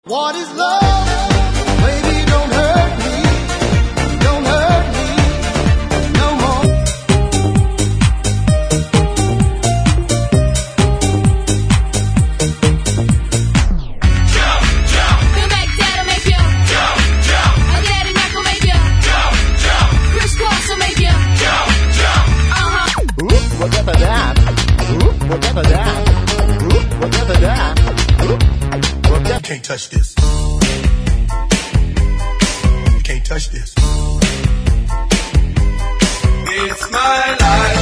What is love? Baby, don't hurt me. Don't hurt me no more. Jump, jump. Come back, dad'll make you jump, jump. My daddy Mac will make you jump, jump. Chris Cross will make you jump, jump. Ooh, whatever that. Ooh, whatever that. Ooh, whatever that. Ooh, whatever. Can't touch this. You can't touch this. It's my life.